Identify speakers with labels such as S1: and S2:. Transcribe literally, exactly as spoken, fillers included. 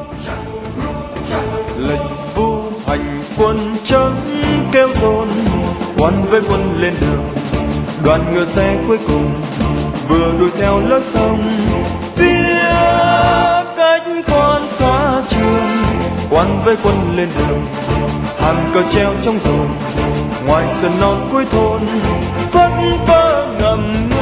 S1: Lệnh vu hành quân trắng kêu rồn, quan với quân lên đường. Đoàn ngựa xe cuối cùng vừa đuổi theo lối sông, phía cách quan xa trường. Quan với quân lên đường, hàng cờ treo trong rồn, ngoài sân non cuối thôn phất phơ ngầm